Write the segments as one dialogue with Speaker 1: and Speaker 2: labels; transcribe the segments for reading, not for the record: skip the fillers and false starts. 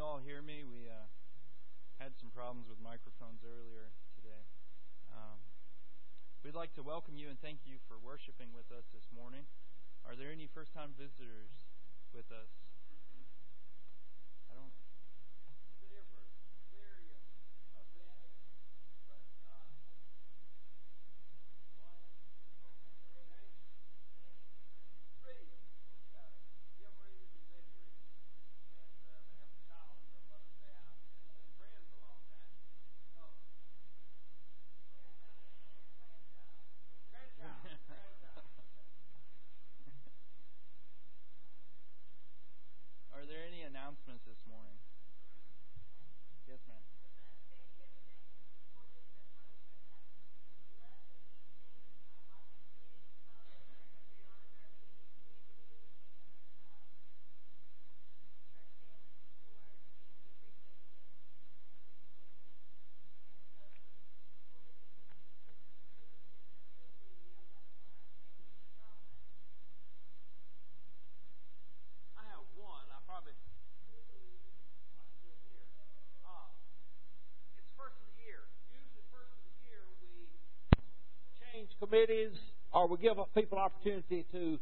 Speaker 1: all hear me? We had some problems with microphones earlier today. We'd like to welcome you and thank you for worshiping with us this morning. Are there any first-time visitors with us? I don't.
Speaker 2: Been here for various events, but Jim Reeves and Betty Reeves, and they have a child in their mother's house, and been friends a long time. Oh, grandchild.
Speaker 1: Are there any announcements this morning? Yes, ma'am.
Speaker 2: I have one. I probably. It's first of the year. Usually, first of the year, we change committees or we give people opportunity to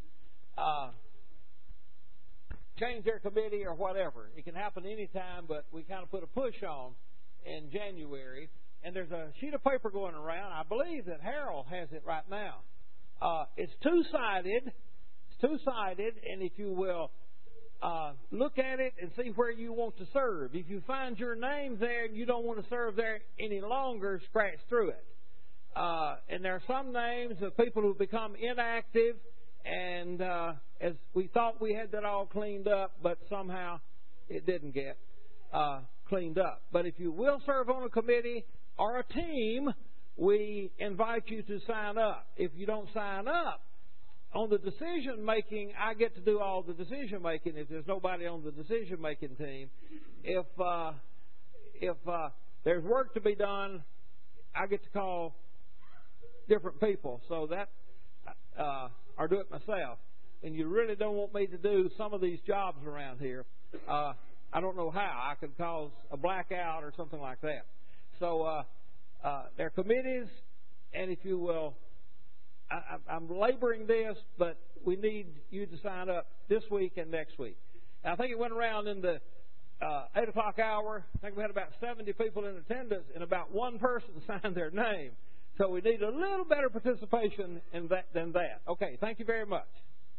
Speaker 2: change their committee or whatever. It can happen anytime, but we kind of put a push on in January. And there's a sheet of paper going around. I believe that Harold has it right now. It's two-sided. It's two-sided, and if you will, look at it and see where you want to serve. If you find your name there and you don't want to serve there any longer, scratch through it. And there are some names of people who become inactive, and as we thought we had that all cleaned up, but somehow it didn't get cleaned up. But if you will serve on a committee or a team, we invite you to sign up. If you don't sign up, on the decision-making, I get to do all the decision-making if there's nobody on the decision-making team. If there's work to be done, I get to call different people. So that, or do it myself. And you really don't want me to do some of these jobs around here. I don't know how. I could cause a blackout or something like that. So there are committees, and if you will, I'm laboring this, but we need you to sign up this week and next week. And I think it went around in the 8 o'clock hour. I think we had about 70 people in attendance, and about one person signed their name. So we need a little better participation in that than that. Okay, thank you very much.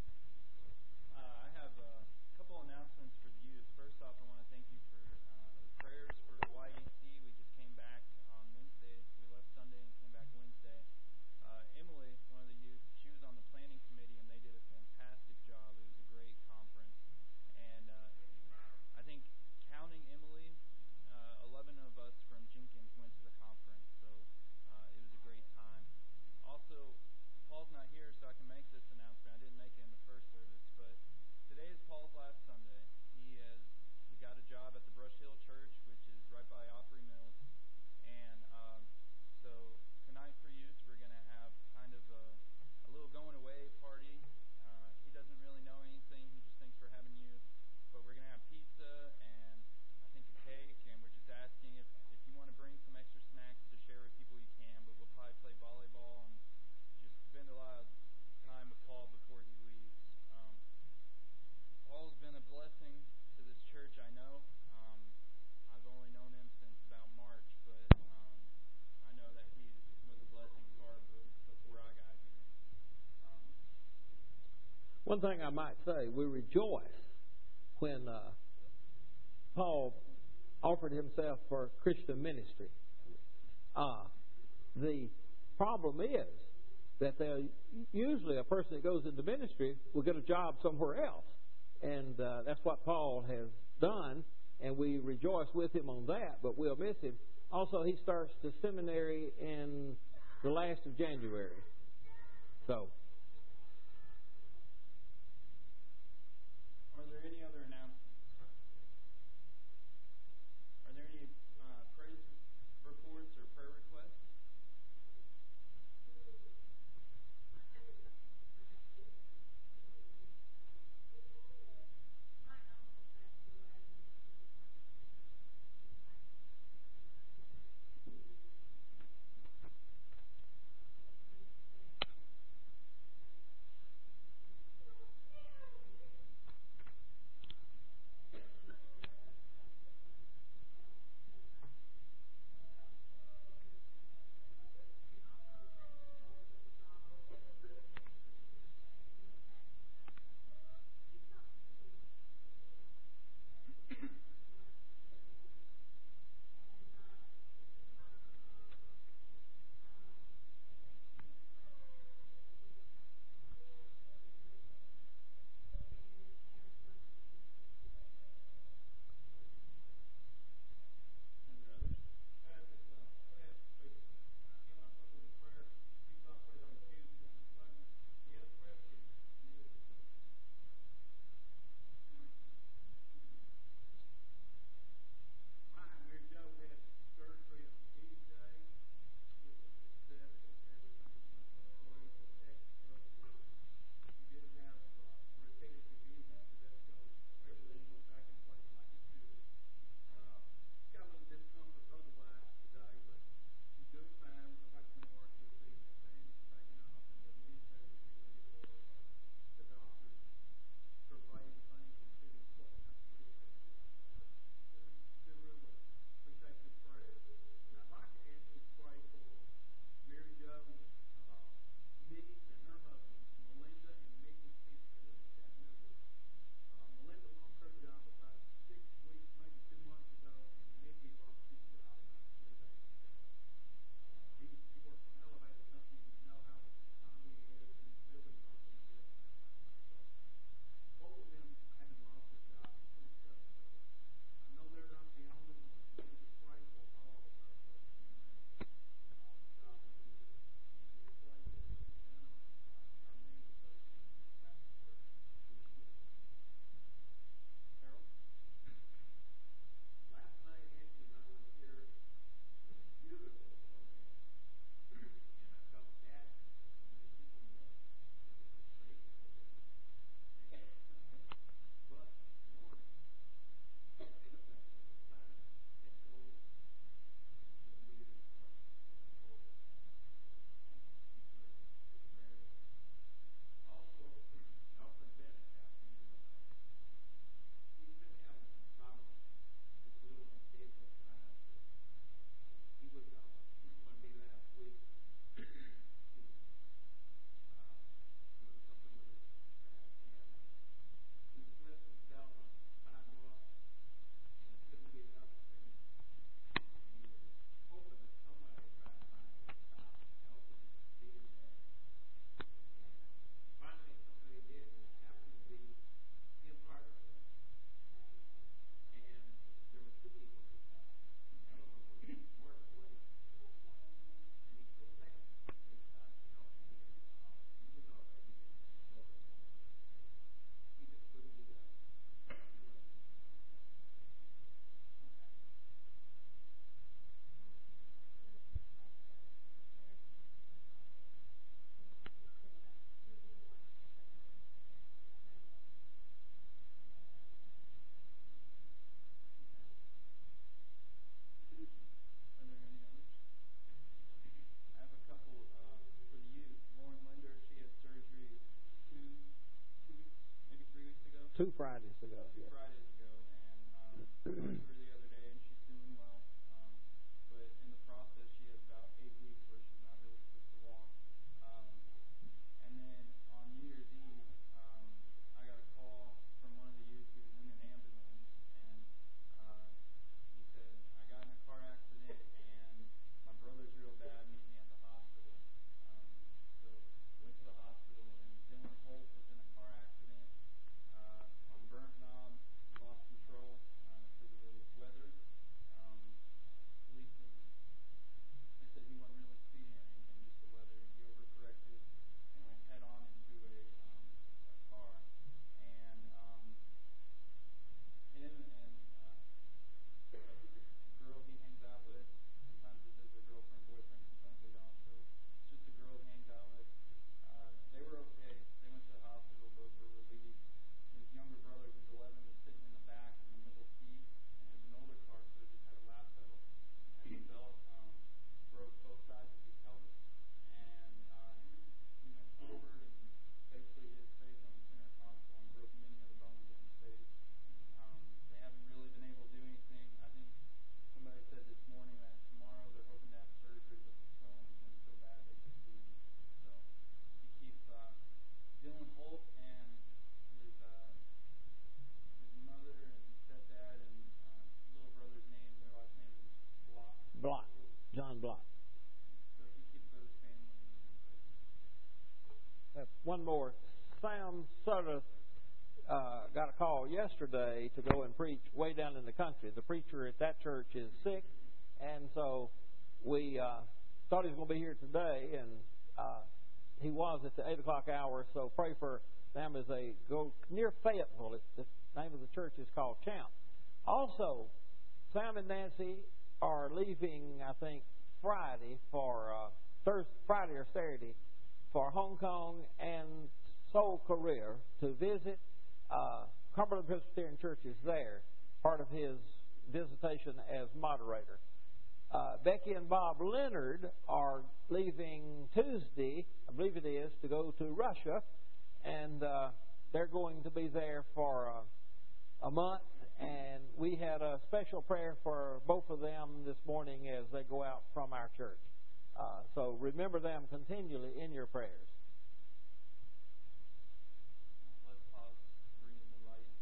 Speaker 1: I have a couple announcements for the youth. First off, I want to thank you for the prayers for YEC. We just came back on Wednesday. We left Sunday and came back Wednesday. Emily, one of the youth, she was on the planning committee, and they did a fantastic job. It was a great conference. And I think counting Emily, 11 of us from Jenkins went to the conference, so it was a great time. Also, Paul's not here, so I can make this announcement. I didn't make it in the first service, but today is Paul's last Sunday. He got a job at the Brush Hill Church, which is right by Opry Mills. And so tonight for youth, we're going to have kind of a little going away party. He doesn't really know anything. He just thinks we're having youth. But we're going to have pizza and I think a cake, and we're just asking if you want to bring some extra snacks to share with people, you can. But we'll probably play volleyball and just spend a lot of time with Paul before he leaves. Paul's been a blessing to this church, I know. I've only known him since about March, but I know that he was a blessing far before I got here.
Speaker 2: One thing I might say, we rejoice when Paul offered himself for Christian ministry. The problem is that usually a person that goes into ministry will get a job somewhere else. And that's what Paul has done, and we rejoice with him on that, but we'll miss him. Also, he starts the seminary in the last of January. So,
Speaker 1: Are there any other announcements? Are there any praise reports or prayer requests?
Speaker 2: 2 Fridays ago.
Speaker 1: Two Fridays ago, and talked to her the other day, and she's doing well. But in the process, she has about 8 weeks where she's not really supposed to walk. And then on New Year's Eve, I got a call from one of the youth who was in an ambulance, and he said, I got in a car accident, and my brother's real bad, meet me at the hospital. So went to the hospital, and Dylan Holt was in a car accident on Burnt Knob, lost control to the weather. Police, they said he wasn't really speeding or anything, just the weather. He overcorrected and went head on into a car. And him and a girl he hangs out with, sometimes he says their girlfriend, boyfriend, sometimes they don't. So it's just a girl he hangs out with. They were okay. They went to the hospital, both were relieved. His younger brother, who's 11, was sitting in the back in the middle seat, and it was an older car, so he just had a lap belt. And the belt broke both sides of his pelvis, and he went forward, and basically hit his face on the center console and broke many of the bones in his face. They haven't really been able to do anything. I think somebody said this morning that tomorrow they're hoping to have surgery, but the swelling has been so bad they can't do anything. So you keep Dylan Holt and his mother and stepdad and little brother's name, their last name is Blott.
Speaker 2: Blott. John Blott.
Speaker 1: So if you keep those families in
Speaker 2: One more. Sam Sutter got a call yesterday to go and preach way down in the country. The preacher at that church is sick, and so we thought he was going to be here today, and he was at the 8 o'clock hour, so pray for them as they go near Fayetteville. The name of the church is called Champ. Also, Sam and Nancy are leaving, I think, Friday for Friday or Saturday for Hong Kong and Seoul, Korea to visit Cumberland Presbyterian Churches there, part of his visitation as moderator. Becky and Bob Leonard are leaving Tuesday, I believe it is, to go to Russia, and they're going to be there for a month. And we had a special prayer for both of them this morning as they go out from our church. So remember them continually in your prayers.
Speaker 1: Let's pause, bring in the light.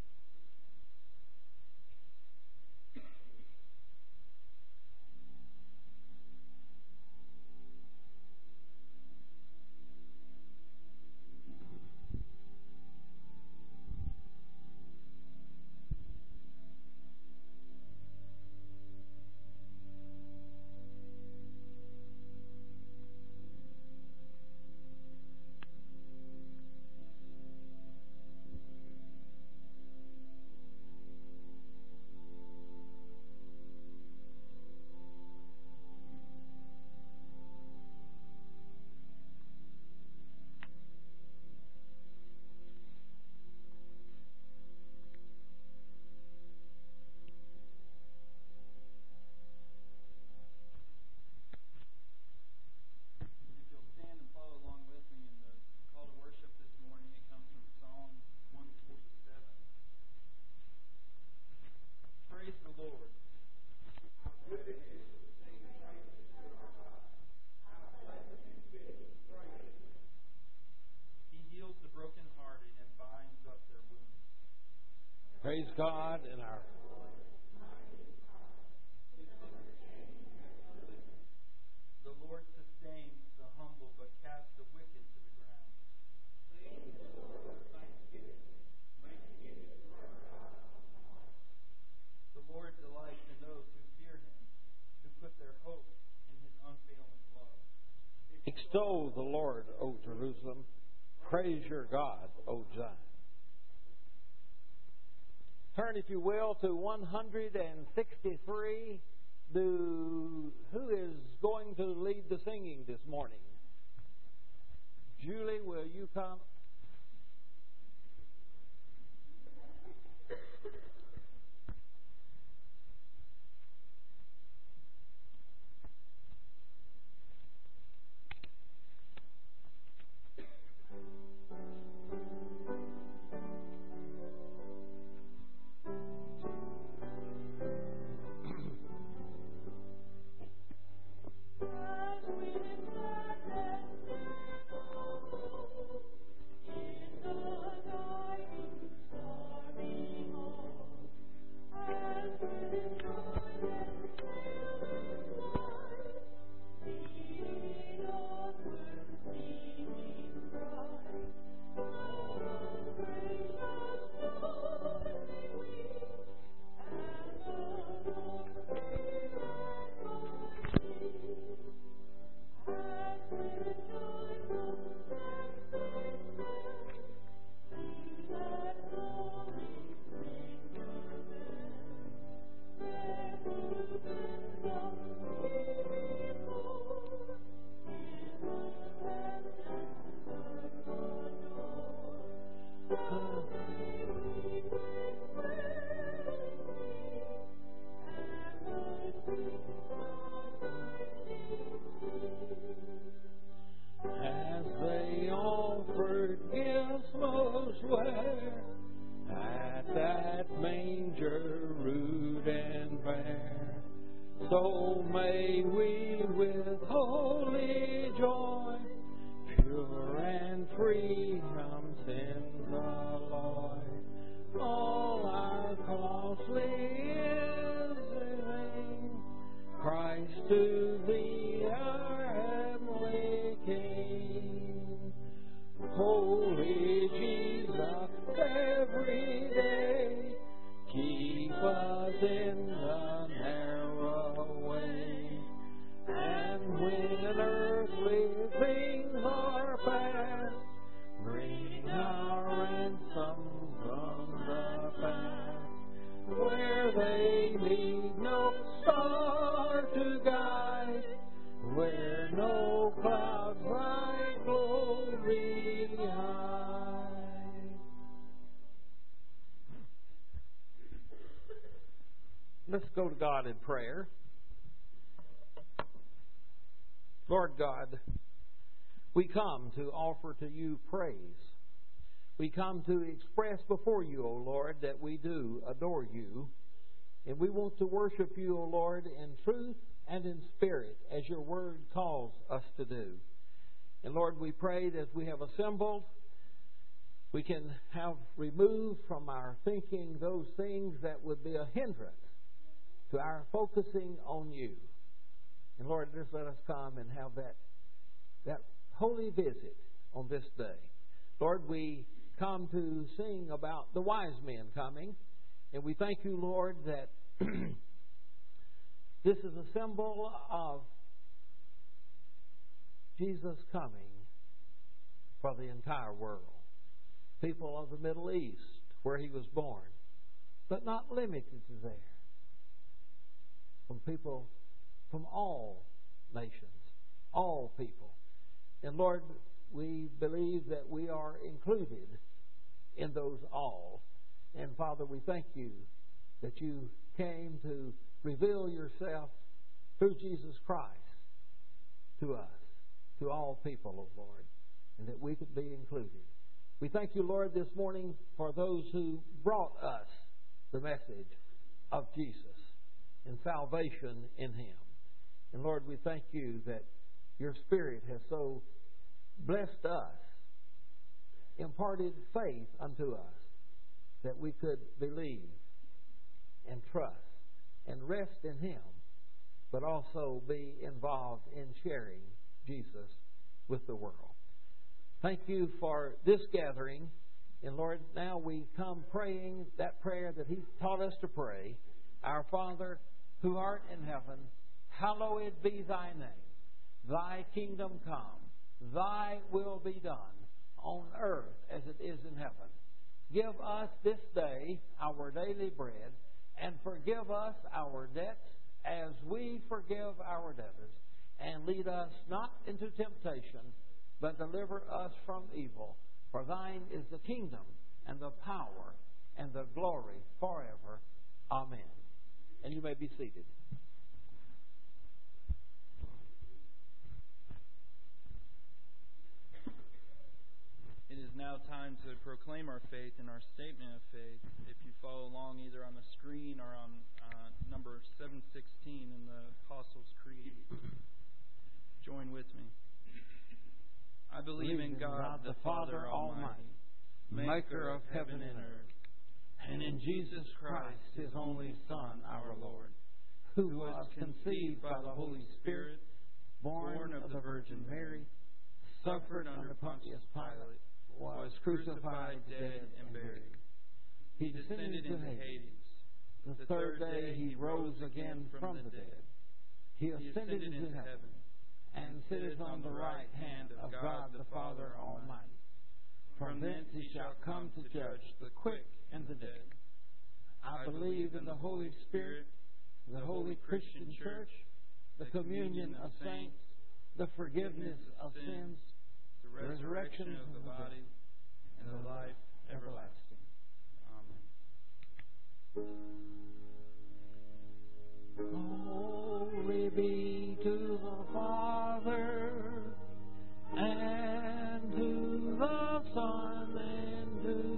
Speaker 2: Praise God in our...
Speaker 1: The Lord sustains the humble, but casts the wicked to the ground. The Lord delights in those who fear Him, who put their hope in His unfailing love.
Speaker 2: Extol the Lord, O Jerusalem. Praise your God, O Zion. Turn, if you will, to 163. Who is going to lead the singing this morning? Julie, will you come? knows where, at that manger rude and bare. So may we with holy joy, pure and free from sin's alloy, all our costly is Christ to Thee, our heavenly King. Holy Jesus, every day keep us in the narrow way, and when earthly things are past, bring our ransom from the past, where they need no star to guide, where no clouds Thy glory hide. Let's go to God in prayer. Lord God, we come to offer to You praise. We come to express before You, O Lord, that we do adore You. And we want to worship You, O Lord, in truth and in spirit, as Your Word calls us to do. And Lord, we pray that as we have assembled, we can have removed from our thinking those things that would be a hindrance to our focusing on You. And Lord, just let us come and have that holy visit on this day. Lord, we come to sing about the wise men coming. And we thank You, Lord, that this is a symbol of Jesus coming for the entire world. People of the Middle East, where He was born, but not limited to there. From people from all nations, all people. And Lord, we believe that we are included in those all. And Father, we thank You that You came to reveal Yourself through Jesus Christ to us, to all people, O Lord, and that we could be included. We thank You, Lord, this morning for those who brought us the message of Jesus and salvation in Him. And Lord, we thank You that Your Spirit has so blessed us, imparted faith unto us, that we could believe and trust and rest in Him, but also be involved in sharing Jesus with the world. Thank You for this gathering. And Lord, now we come praying that prayer that He taught us to pray. Our Father, who art in heaven, hallowed be Thy name. Thy kingdom come. Thy will be done on earth as it is in heaven. Give us this day our daily bread, and forgive us our debts as we forgive our debtors. And lead us not into temptation, but deliver us from evil. For Thine is the kingdom, and the power, and the glory forever. Amen. And you may be seated.
Speaker 1: It is now time to proclaim our faith in our statement of faith. If you follow along either on the screen or on number 716 in the Apostles' Creed, join with me. I believe in God the Father Almighty, maker of heaven and earth, and in Jesus Christ, His only Son, our Lord, who was conceived by the Holy Spirit, born of the Virgin Mary, suffered under Pontius Pilate, was crucified, dead, and buried. He descended into Hades. The third day He rose again from the dead. He ascended into heaven, and sitteth on the right hand of God the Father Almighty. From thence He shall come to judge the quick and the dead. I believe in the Holy Spirit, the holy Christian Church, the communion of saints, the forgiveness of sins, the resurrection of the body, and the life everlasting. Amen.
Speaker 2: Glory be to the Father, and to the Son, and to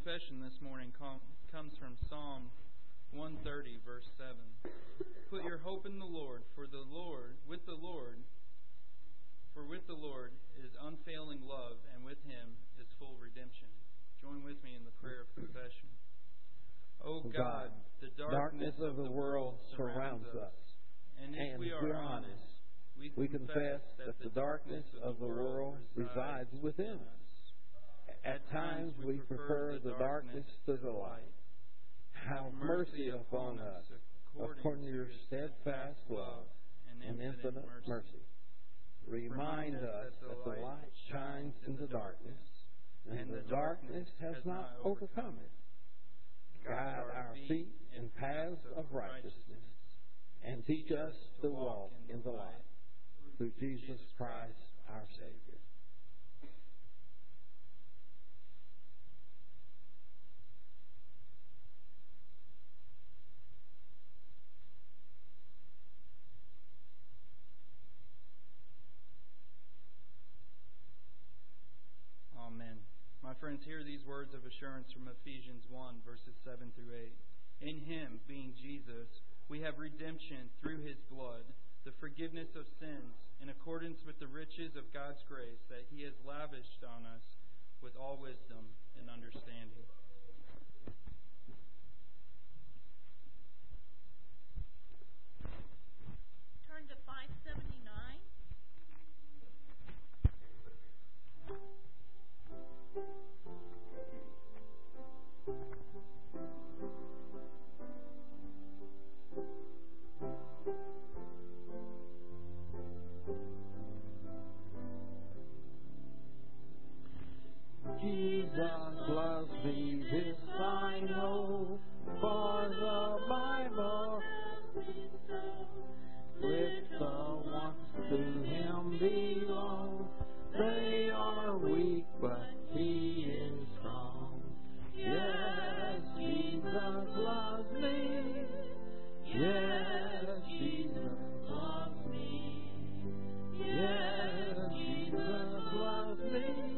Speaker 1: confession this morning comes from Psalm 130, verse 7. Put your hope in the Lord, for with the Lord is unfailing love, and with Him is full redemption. Join with me in the prayer of confession. O God, the darkness of the world surrounds us, and if we are honest, we confess that the darkness of the world resides within us. At times we prefer the darkness to the light. Have mercy upon us, according to your steadfast love and infinite mercy. Remind us that the light shines in the darkness, and the darkness has not overcome it. Guide our feet in paths of righteousness, and teach us to walk in the light. Through Jesus Christ, our Savior. Amen. My friends, hear these words of assurance from Ephesians 1, verses 7 through 8. In Him, being Jesus, we have redemption through His blood, the forgiveness of sins, in accordance with the riches of God's grace that He has lavished on us with all wisdom and understanding.
Speaker 3: Turn to 579.
Speaker 2: Jesus loves me, this I know, for the Bible with the ones to Him belong. They are weak, but He is strong. Yes, Jesus loves me. Yes, Jesus loves me. Yes, Jesus loves me.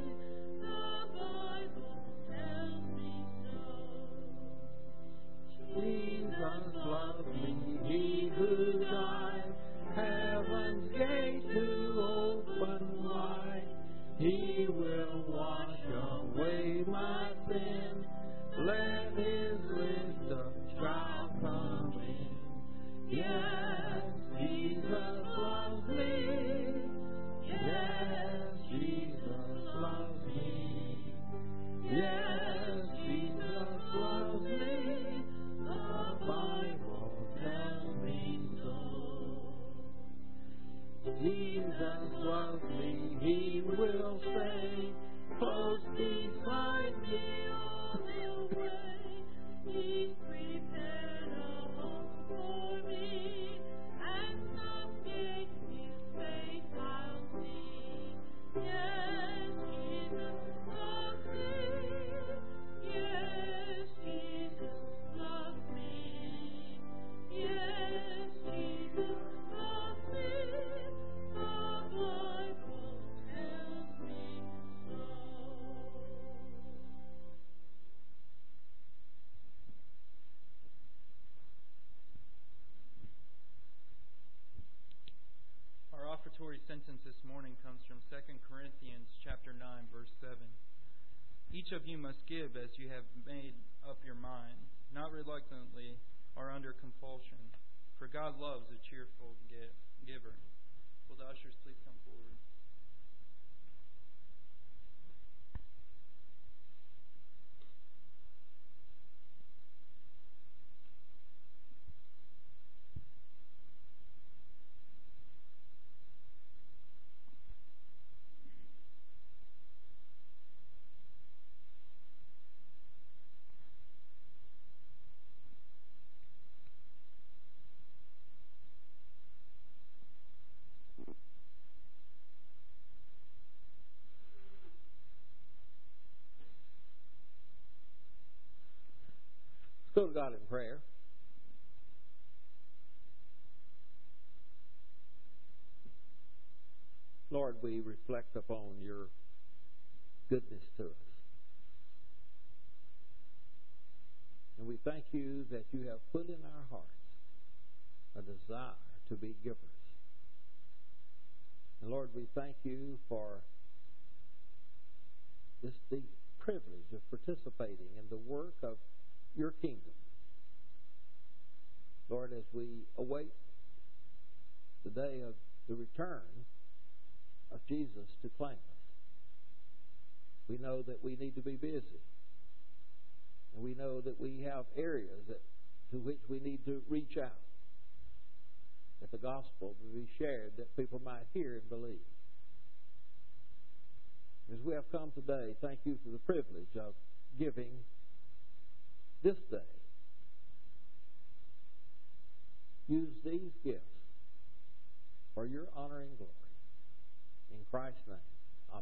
Speaker 2: Jesus loves me, He who died, heaven's gate to open wide. He will wash away my sin, let His wisdom shall come in. Yes, Jesus loves me. Yes, Jesus loves me. Yes, Jesus loves me. The Bible tells me so. Jesus loves me, He will stay close beside me all the way. He's prepared a home for me, and someday His face I'll see. Yes, Jesus loves me. Yes, Jesus loves me. Yes, Jesus loves me. The Bible tells me so.
Speaker 1: Our offertory sentence this morning comes from 2 Corinthians chapter 9, verse 7. Each of you must give as you have made up your mind, not reluctantly or under compulsion, for God loves a cheerful giver. Will the ushers please come forward?
Speaker 2: Go to God in prayer. Lord, we reflect upon your goodness to us. thank you that you have put in our hearts a desire to be givers. And Lord, we thank you for this the privilege of participating in the work of your kingdom. Lord, as we await the day of the return of Jesus to claim us, we know that we need to be busy. And we know that we have areas to which we need to reach out, that the gospel will be shared, that people might hear and believe. As we have come today, thank you for the privilege of giving this day. Use these gifts for your honor and glory. In Christ's name, amen.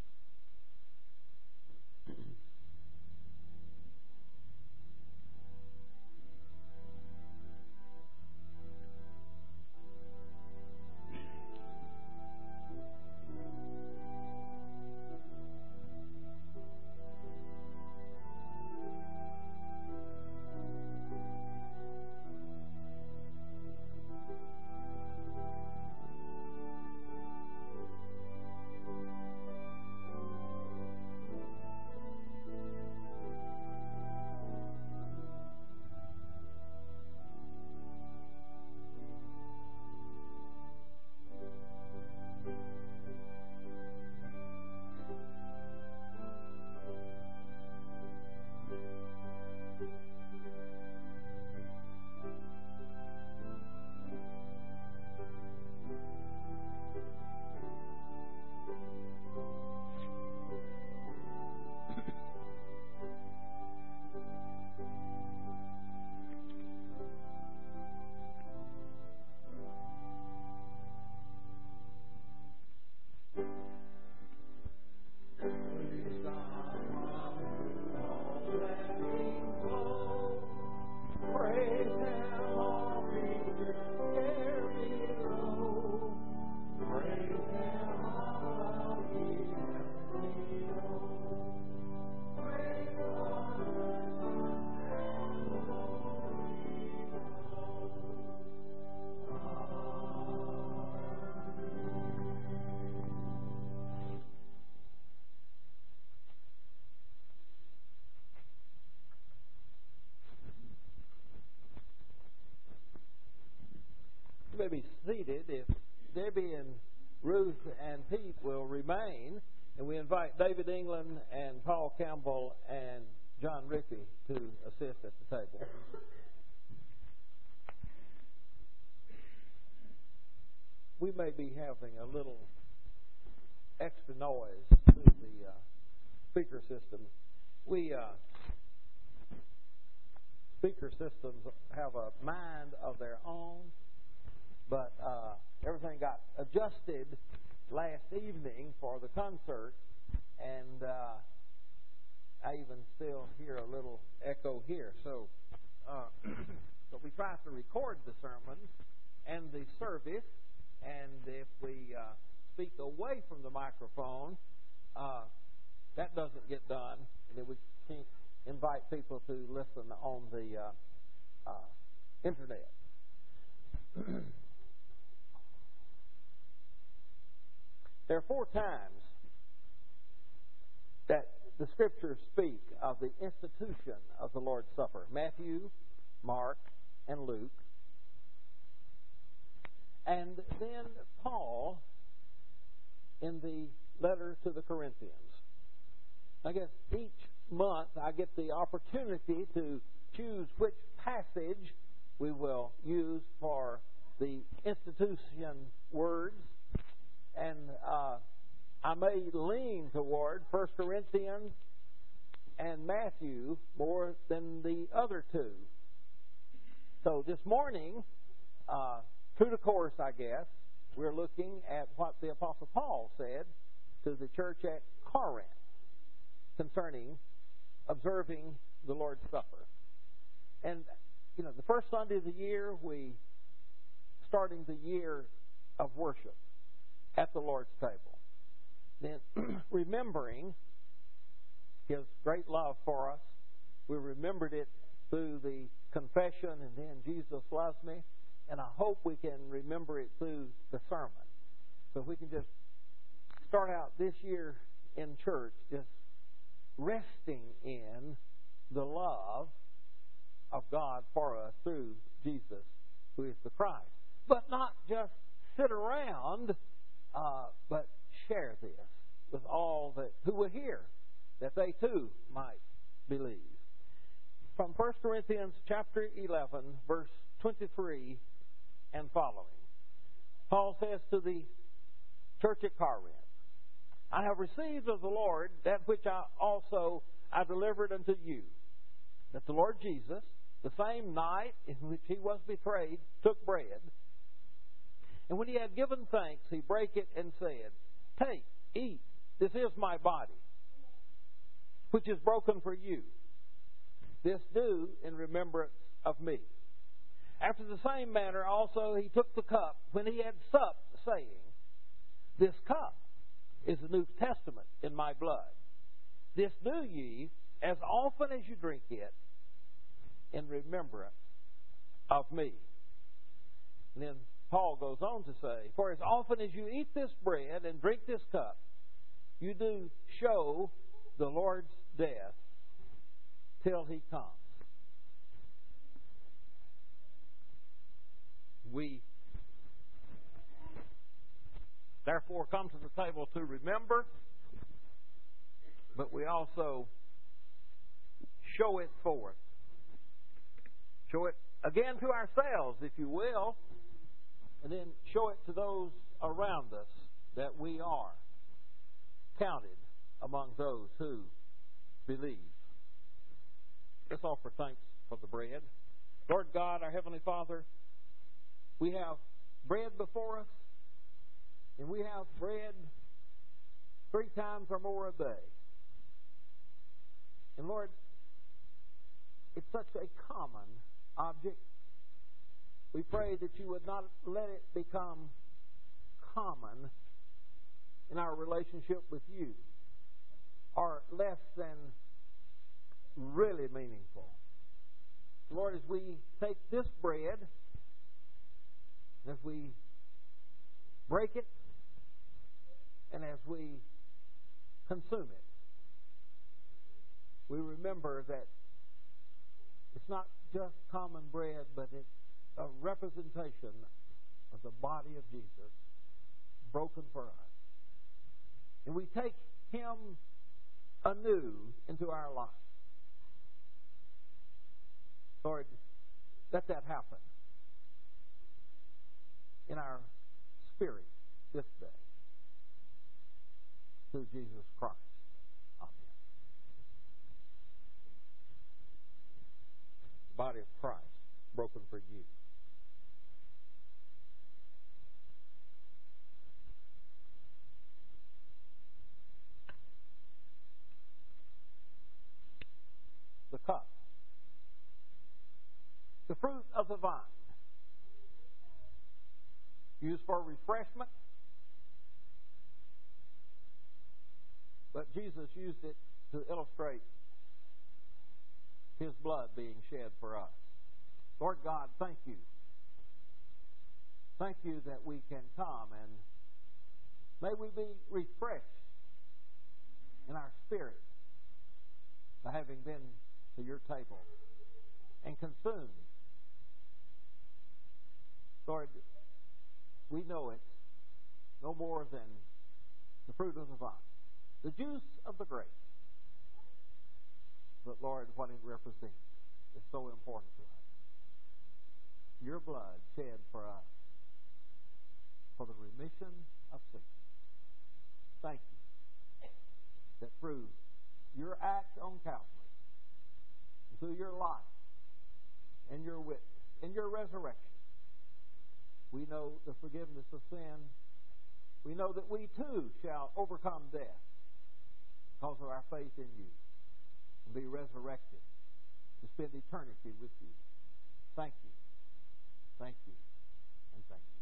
Speaker 2: You may be seated if Debbie and Ruth and Pete will remain, and we invite David England and Paul Campbell and John Rippey to assist at the table. We may be having a little extra noise through the speaker system. Speaker systems have a mind of their own, but everything got adjusted last evening for the concert, and I even still hear a little echo here. So we try to record the sermon and the service, and if we speak away from the microphone, that doesn't get done, and we can't invite people to listen on the internet. There are 4 times that the Scriptures speak of the institution of the Lord's Supper: Matthew, Mark, and Luke. And then Paul in the letter to the Corinthians. I guess each month I get the opportunity to choose which passage we will use for the institution words. And I may lean toward 1 Corinthians and Matthew more than the other 2. So this morning, true to course, I guess, we're looking at what the Apostle Paul said to the church at Corinth concerning observing the Lord's Supper. And, the first Sunday of the year, starting the year of worship at the Lord's table. Then, remembering His great love for us, we remembered it through the confession and then Jesus loves me. And I hope we can remember it through the sermon. So if we can just start out this year in church just resting in the love of God for us through Jesus, who is the Christ. But not just sit around, but share this with all that who will hear, that they too might believe. From 1 Corinthians chapter 11, verse 23 and following, Paul says to the church at Corinth, I have received of the Lord that which I delivered unto you, that the Lord Jesus, the same night in which he was betrayed, took bread, and when he had given thanks, he brake it and said, Take, eat, this is my body, which is broken for you. This do in remembrance of me. After the same manner also he took the cup when he had supped, saying, This cup is the New Testament in my blood. This do ye as often as you drink it in remembrance of me. And then Paul goes on to say, For as often as you eat this bread and drink this cup, you do show the Lord's death till he comes. We therefore come to the table to remember, but we also show it forth. Show it again to ourselves, if you will, and then show it to those around us that we are counted among those who believe. Let's offer thanks for the bread. Lord God, our Heavenly Father, we have bread before us, and we have bread 3 times or more a day. And Lord, it's such a common object. We pray that you would not let it become common in our relationship with you, or less than really meaningful. Lord, as we take this bread, as we break it, and as we consume it, we remember that it's not just common bread, but it's a representation of the body of Jesus broken for us. And we take him anew into our life. Lord, let that happen in our spirit this day. Through Jesus Christ. Amen. The body of Christ broken for you. The cup. The fruit of the vine. Used for refreshment. But Jesus used it to illustrate his blood being shed for us. Lord God, thank you. Thank you that we can come, and may we be refreshed in our spirit by having been to your table and consumed. Lord, we know it's no more than the fruit of the vine, the juice of the grape. But Lord, what it represents is so important to us. Your blood shed for us for the remission of sins. Thank you that through your act on Calvary, through your life and your witness and your resurrection, we know the forgiveness of sin. We know that we too shall overcome death because of our faith in you and be resurrected to spend eternity with you. Thank you. Thank you. And thank you.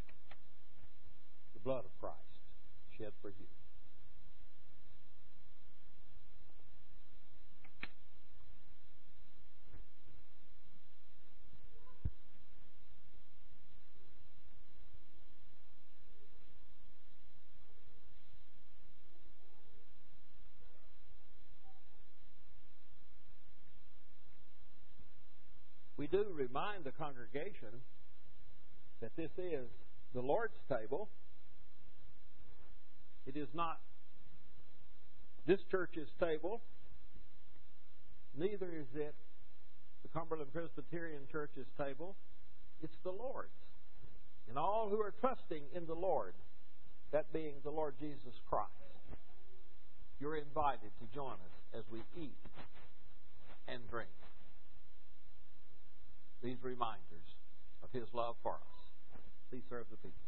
Speaker 2: The blood of Christ shed for you. we do remind the congregation that this is the Lord's table. It is not this church's table. Neither is it the Cumberland Presbyterian Church's table. It's the Lord's. And all who are trusting in the Lord, that being the Lord Jesus Christ, you're invited to join us as we eat and drink these reminders of His love for us. Please serve the people.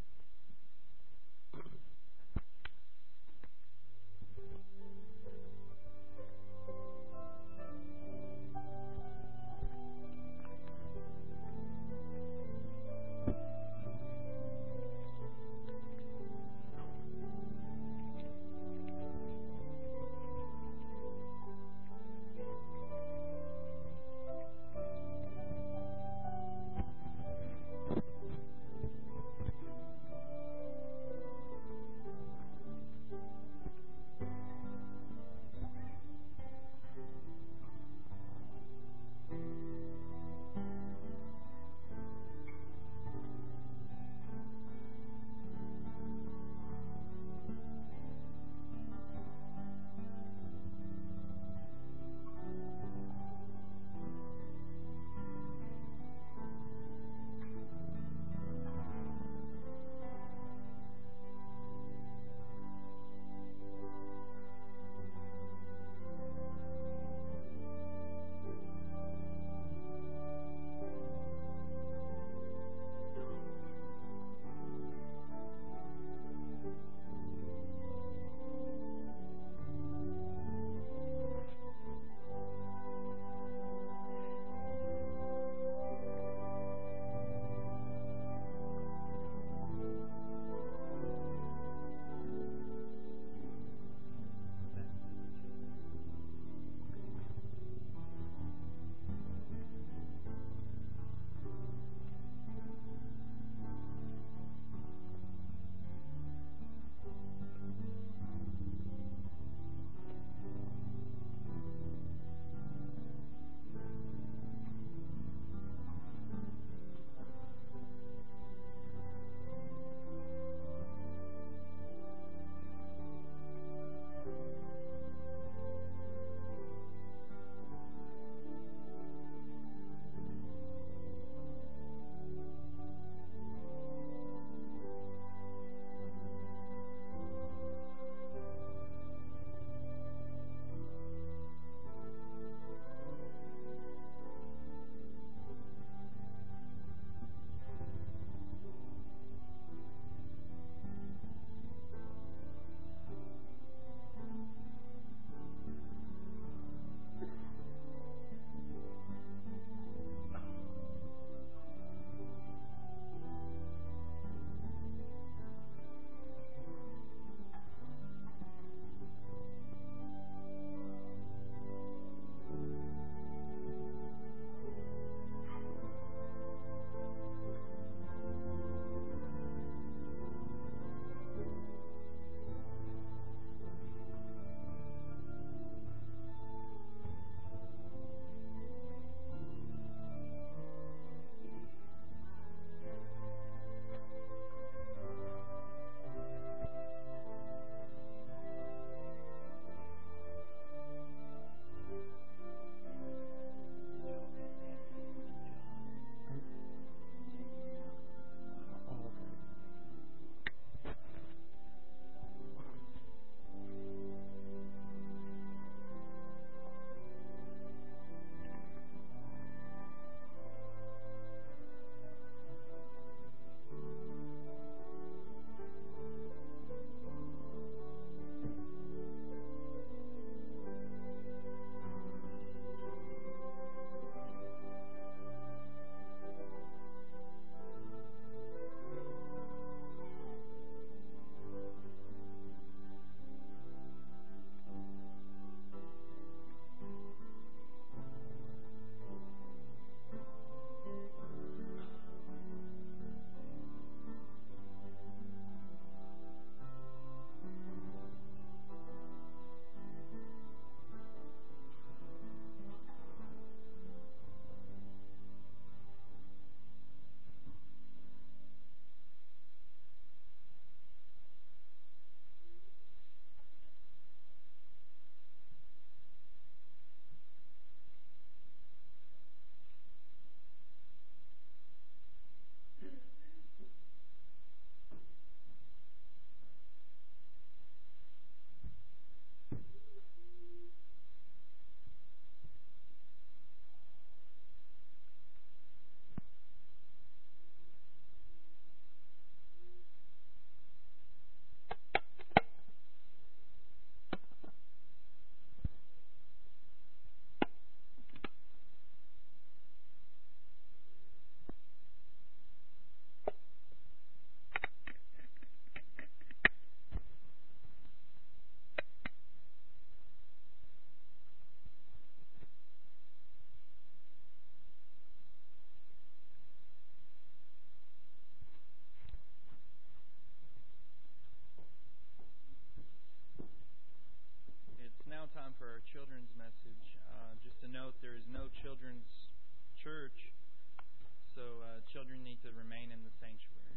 Speaker 1: note, there is no children's church, so children need to remain in the sanctuary.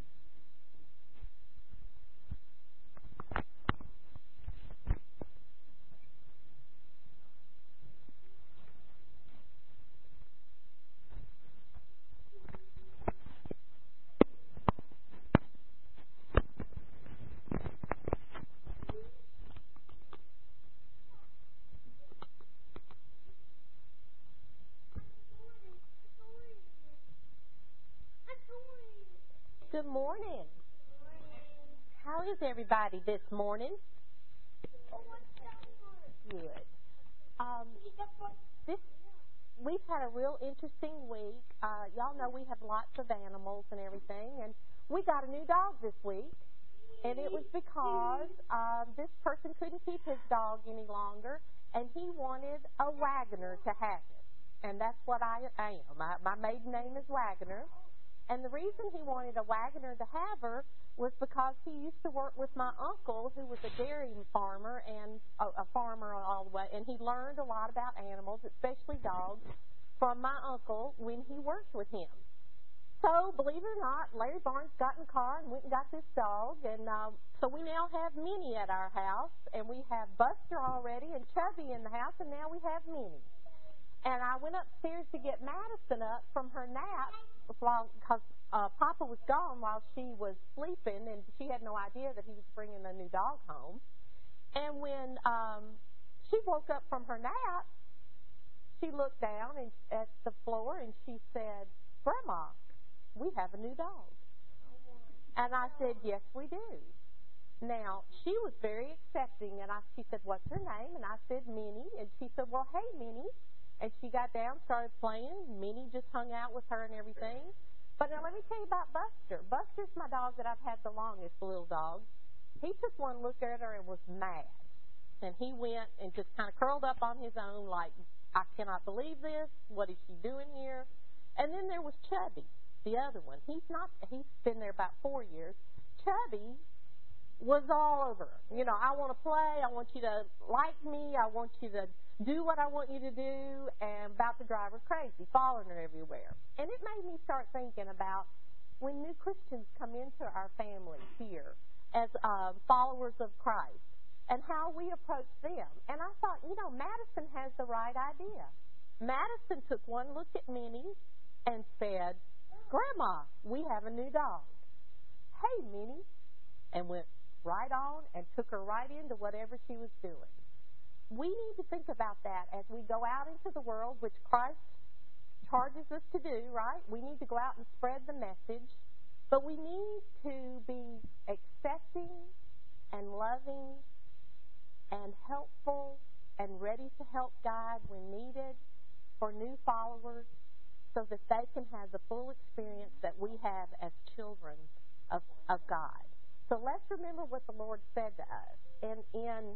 Speaker 4: Good morning. How is everybody this morning? Good. We've had a real interesting week. Y'all know we have lots of animals and everything, and we got a new dog this week, and it was because this person couldn't keep his dog any longer, and he wanted a Wagoner to have it, and that's what I am. My maiden name is Wagoner. And the reason he wanted a Wagoner to have her was because he used to work with my uncle, who was a dairy farmer and a farmer all the way, and he learned a lot about animals, especially dogs, from my uncle when he worked with him. So, believe it or not, Larry Barnes got in the car and went and got this dog, and so we now have Minnie at our house, and we have Buster already and Chubby in the house, and now we have Minnie. And I went upstairs to get Madison up from her nap because Papa was gone while she was sleeping, and she had no idea that he was bringing a new dog home. And when she woke up from her nap, she looked down at the floor and she said, "Grandma, we have a new dog." And I said, "Yes, we do." Now, she was very accepting, and she said, "What's her name?" And I said, "Minnie." And she said, "Well, hey, Minnie." And she got down, started playing. Minnie just hung out with her and everything. But now let me tell you about Buster. Buster's my dog that I've had the longest, the little dog. He took one look at her and was mad. And he went and just kind of curled up on his own like, "I cannot believe this. What is she doing here?" And then there was Chubby, the other one. He's been there about 4 years. Chubby was all over her. You know, "I want to play. I want you to like me. I want you to do what I want you to do," and about to drive her crazy, following her everywhere. And it made me start thinking about when new Christians come into our family here as followers of Christ and how we approach them. And I thought, Madison has the right idea. Madison took one look at Minnie and said, "Grandma, we have a new dog. Hey, Minnie," and went right on and took her right into whatever she was doing. We need to think about that as we go out into the world, which Christ charges us to do, right? We need to go out and spread the message, but we need to be accepting and loving and helpful and ready to help God when needed for new followers so that they can have the full experience that we have as children of God. So let's remember what the Lord said to us. And in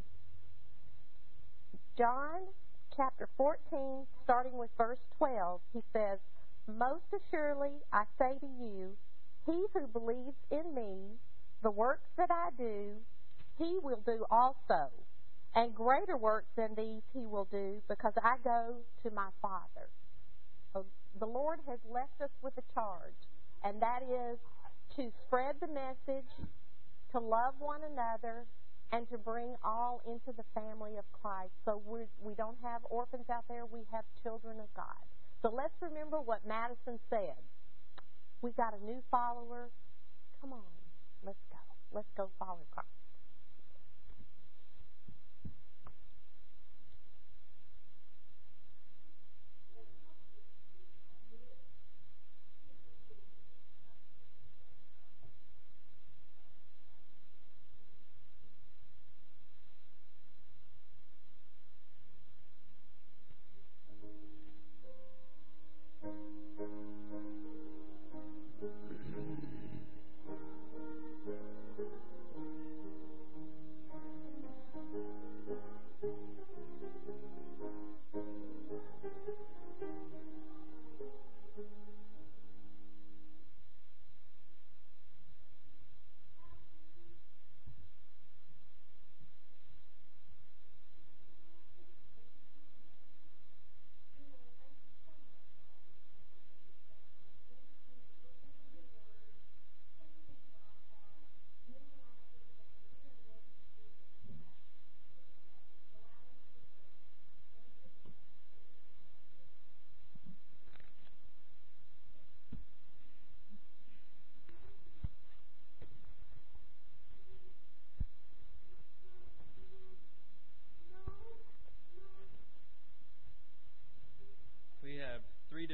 Speaker 4: John chapter 14, starting with verse 12, he says, "Most assuredly I say to you, he who believes in me, the works that I do, he will do also. And greater works than these he will do, because I go to my Father." So the Lord has left us with a charge, and that is to spread the message, to love one another, and to bring all into the family of Christ. So we don't have orphans out there. We have children of God. So let's remember what Madison said. We've got a new follower. Come on, let's go. Let's go follow Christ.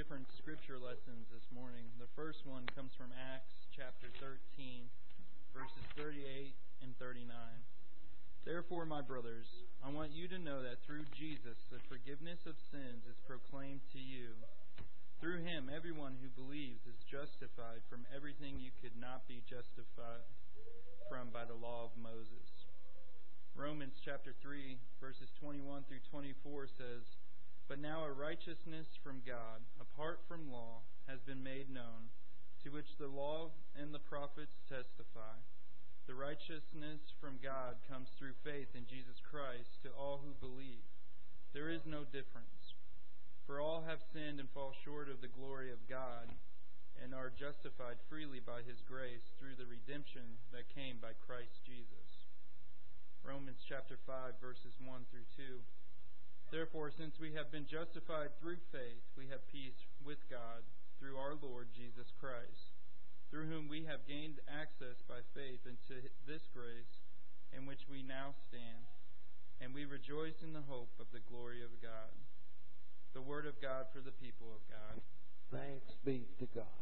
Speaker 1: different scripture lessons this morning. The first one comes from Acts chapter 13, verses 38 and 39. Therefore, my brothers, I want you to know that through Jesus the forgiveness of sins is proclaimed to you. Through him, everyone who believes is justified from everything you could not be justified from by the law of Moses. Romans chapter 3, verses 21 through 24 says, But now a righteousness from God, apart from law, has been made known, to which the law and the prophets testify. The righteousness from God comes through faith in Jesus Christ to all who believe. There is no difference. For all have sinned and fall short of the glory of God, and are justified freely by His grace through the redemption that came by Christ Jesus. Romans chapter 5, verses 1 through 2. Therefore, since we have been justified through faith, we have peace with God through our Lord Jesus Christ, through whom we have gained access by faith into this grace in which we now stand, and we rejoice in the hope of the glory of God. The word of God for the people of God.
Speaker 2: Thanks be to God.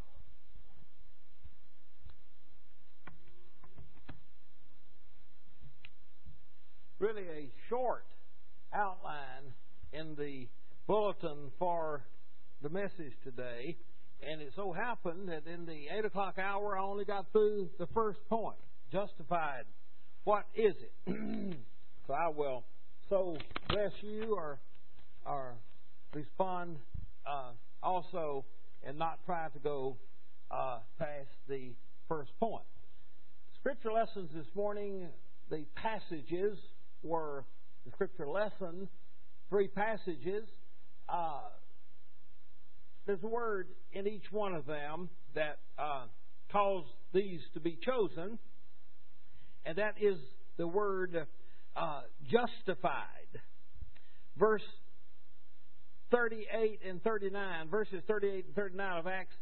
Speaker 2: Really a short outline in the bulletin for the message today. And it so happened that in the 8 o'clock hour, I only got through the first point, justified. What is it? So I will bless you or respond also and not try to go past the first point. Scripture lessons this morning, the passages were the scripture lesson, 3 passages. There's a word in each one of them that caused these to be chosen, and that is the word justified. Verse 38 and 39, verses 38 and 39 of Acts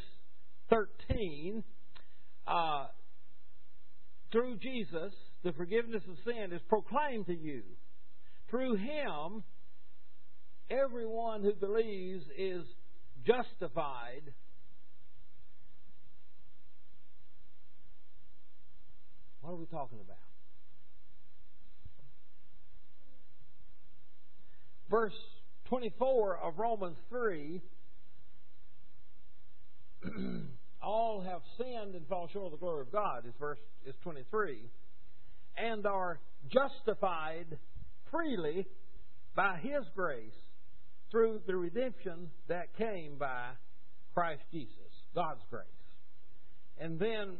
Speaker 2: 13, through Jesus, the forgiveness of sin is proclaimed to you. Through Him, everyone who believes is justified. What are we talking about? Verse 24 of Romans 3, all have sinned and fall short of the glory of God, is 23, and are justified freely by His grace through the redemption that came by Christ Jesus, God's grace. And then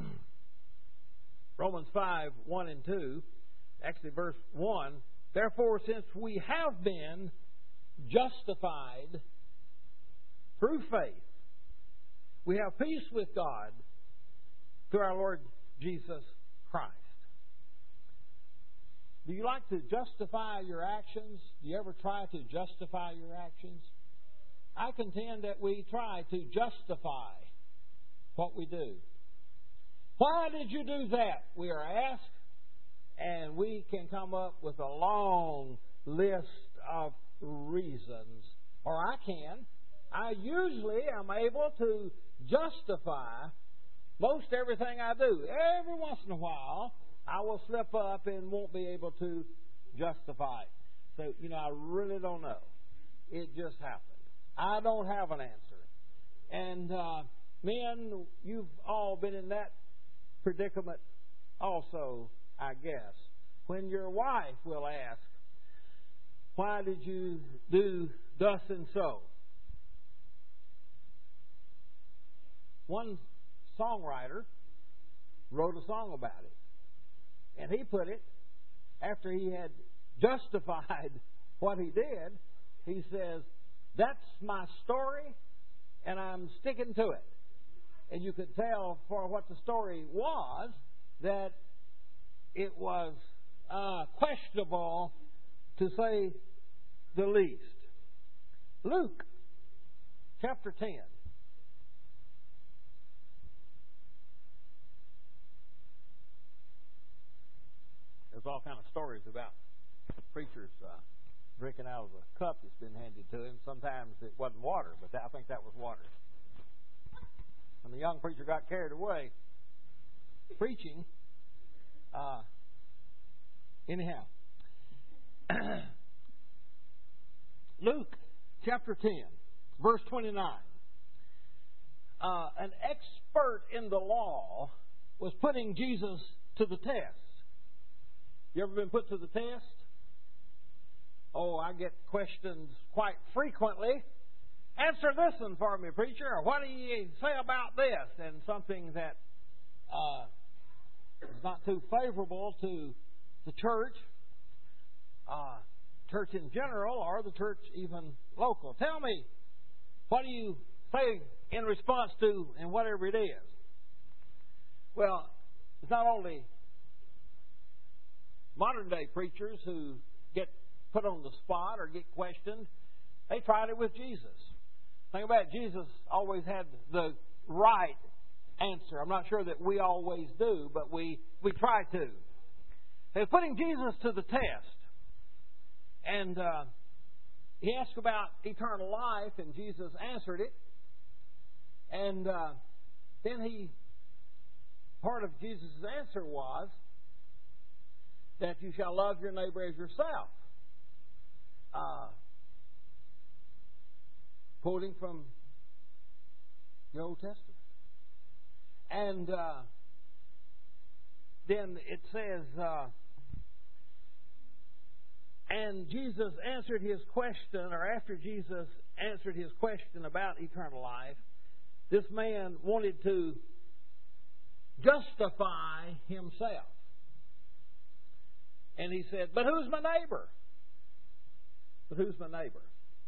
Speaker 2: Romans 5, 1 and 2, actually verse 1, therefore, since we have been justified through faith, we have peace with God through our Lord Jesus Christ. Do you like to justify your actions? Do you ever try to justify your actions? I contend that we try to justify what we do. Why did you do that? We are asked, and we can come up with a long list of reasons. Or I can. I usually am able to justify most everything I do. Every once in a while, I will slip up and won't be able to justify it. So, I really don't know. It just happened. I don't have an answer. And men, you've all been in that predicament also, I guess. When your wife will ask, why did you do thus and so? One songwriter wrote a song about it. And he put it, after he had justified what he did, he says, that's my story, and I'm sticking to it. And you could tell for what the story was that it was questionable, to say the least. Luke chapter 10. There's all kind of stories about preachers drinking out of the cup that's been handed to him. Sometimes it wasn't water, but I think that was water. And the young preacher got carried away preaching. Anyhow, Luke chapter 10, verse 29. An expert in the law was putting Jesus to the test. You ever been put to the test? Oh, I get questions quite frequently. Answer this one for me, preacher. Or what do you say about this? And something that is not too favorable to the church, church in general, or the church even local. Tell me, what do you say in response to, and whatever it is? Well, it's not only modern day preachers who get put on the spot or get questioned. They tried it with Jesus. Think about it, Jesus always had the right answer. I'm not sure that we always do, but we try to. They're putting Jesus to the test. And he asked about eternal life, and Jesus answered it. And then part of Jesus' answer was that you shall love your neighbor as yourself. Quoting from the Old Testament. And then it says, and Jesus answered his question, or after Jesus answered his question about eternal life, this man wanted to justify himself. And he said, but who's my neighbor? But who's my neighbor?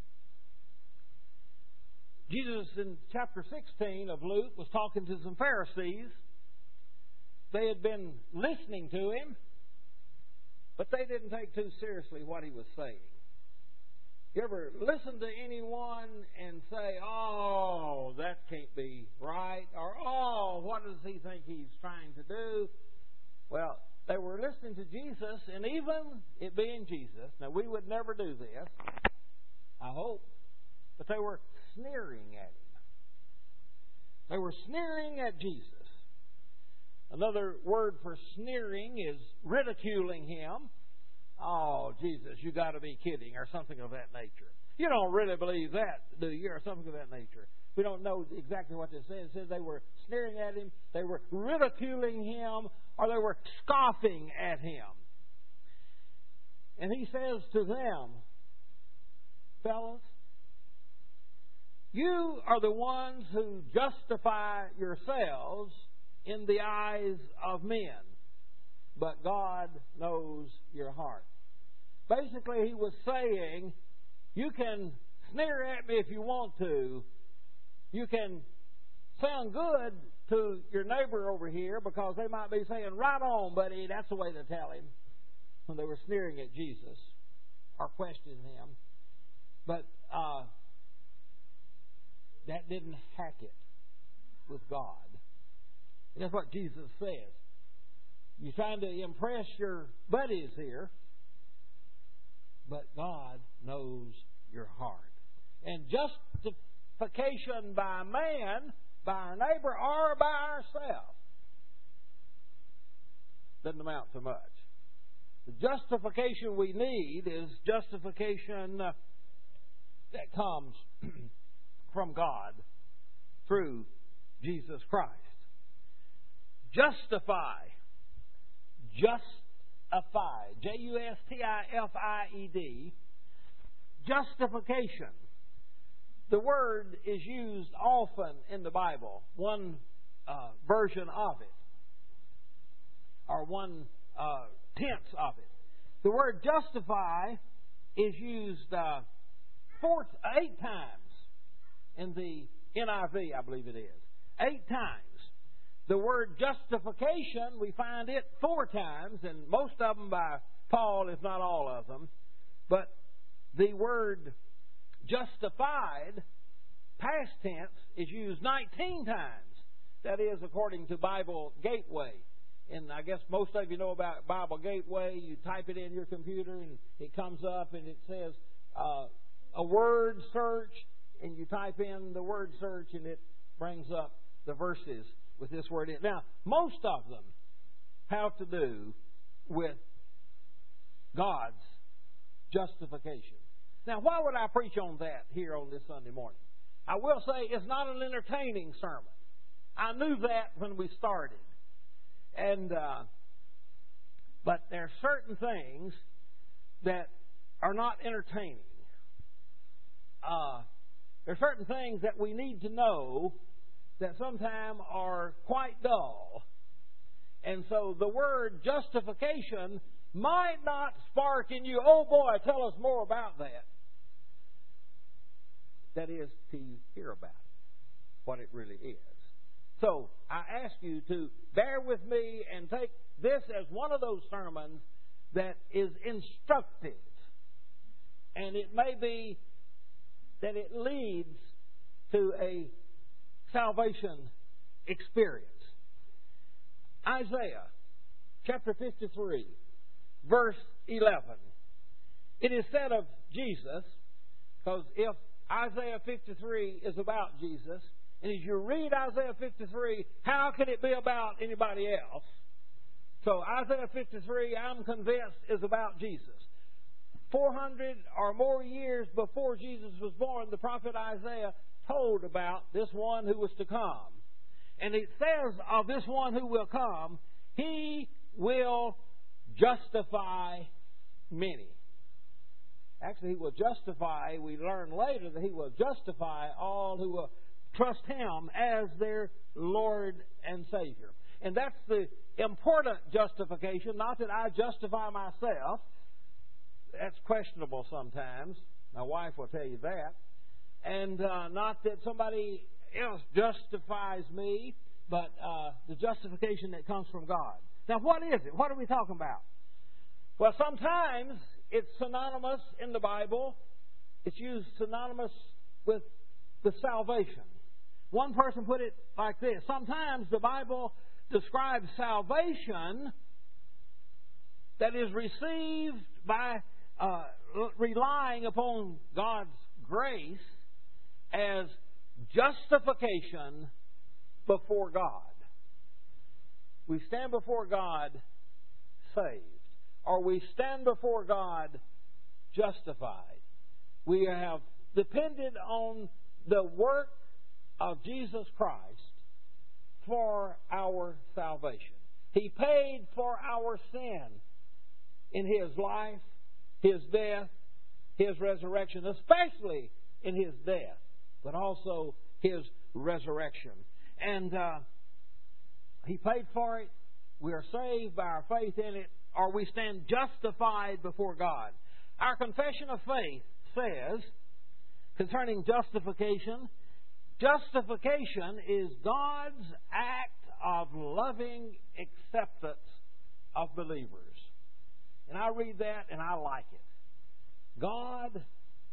Speaker 2: Jesus in chapter 16 of Luke was talking to some Pharisees. They had been listening to him, but they didn't take too seriously what he was saying. You ever listen to anyone and say, oh, that can't be right, or oh, what does he think he's trying to do? Well, they were listening to Jesus, and even it being Jesus, now we would never do this, I hope, but they were sneering at him. They were sneering at Jesus. Another word for sneering is ridiculing him. Oh, Jesus, you got to be kidding, or something of that nature. You don't really believe that, do you, or something of that nature. We don't know exactly what this says. It says they were sneering at him, they were ridiculing him, or they were scoffing at him. And he says to them, fellas, you are the ones who justify yourselves in the eyes of men, but God knows your heart. Basically, he was saying, you can sneer at me if you want to. You can sound good to your neighbor over here because they might be saying, right on, buddy, that's the way to tell him. When they were sneering at Jesus or questioning him. But that didn't hack it with God. And that's what Jesus says. You're trying to impress your buddies here, but God knows your heart. And justification by man, by our neighbor, or by ourselves doesn't amount to much. The justification we need is justification that comes from God through Jesus Christ. Justify. Justified. Justification. The word is used often in the Bible. One version of it. Or one tense of it. The word justify is used 8 times in the NIV, I believe it is. 8 times. The word justification, we find it 4 times, and most of them by Paul, if not all of them. But the word justified, past tense, is used 19 times. That is according to Bible Gateway and I guess most of you know about Bible Gateway. You type it in your computer, and it comes up, and it says a word search, and you type in the word search, and it brings up the verses with this word in. Now, most of them have to do with God's justification. Now, why would I preach on that here on this Sunday morning? I will say it's not an entertaining sermon. I knew that when we started. But there are certain things that are not entertaining. There are certain things that we need to know that sometimes are quite dull. And so the word justification might not spark in you, oh boy, tell us more about that. That is to hear about it, what it really is. So I ask you to bear with me and take this as one of those sermons that is instructive. And it may be that it leads to a salvation experience. Isaiah chapter 53, verse 11. It is said of Jesus, because if Isaiah 53 is about Jesus, and as you read Isaiah 53, how can it be about anybody else? So Isaiah 53, I'm convinced, is about Jesus. 400 or more years before Jesus was born, the prophet Isaiah told about this one who was to come. And it says of this one who will come, he will justify many. Actually, he will justify, we learn later that he will justify all who will trust him as their Lord and Savior. And that's the important justification, not that I justify myself. That's questionable sometimes. My wife will tell you that. And not that somebody else justifies me, but the justification that comes from God. Now, what is it? What are we talking about? Well, sometimes it's synonymous in the Bible. It's used synonymous with salvation. One person put it like this. Sometimes the Bible describes salvation that is received by relying upon God's grace as justification before God. We stand before God saved, or we stand before God justified. We have depended on the work of Jesus Christ for our salvation. He paid for our sin in His life, His death, His resurrection, especially in His death, but also His resurrection. And He paid for it. We are saved by our faith in it, or we stand justified before God. Our confession of faith says, concerning justification, justification is God's act of loving acceptance of believers. And I read that and I like it. God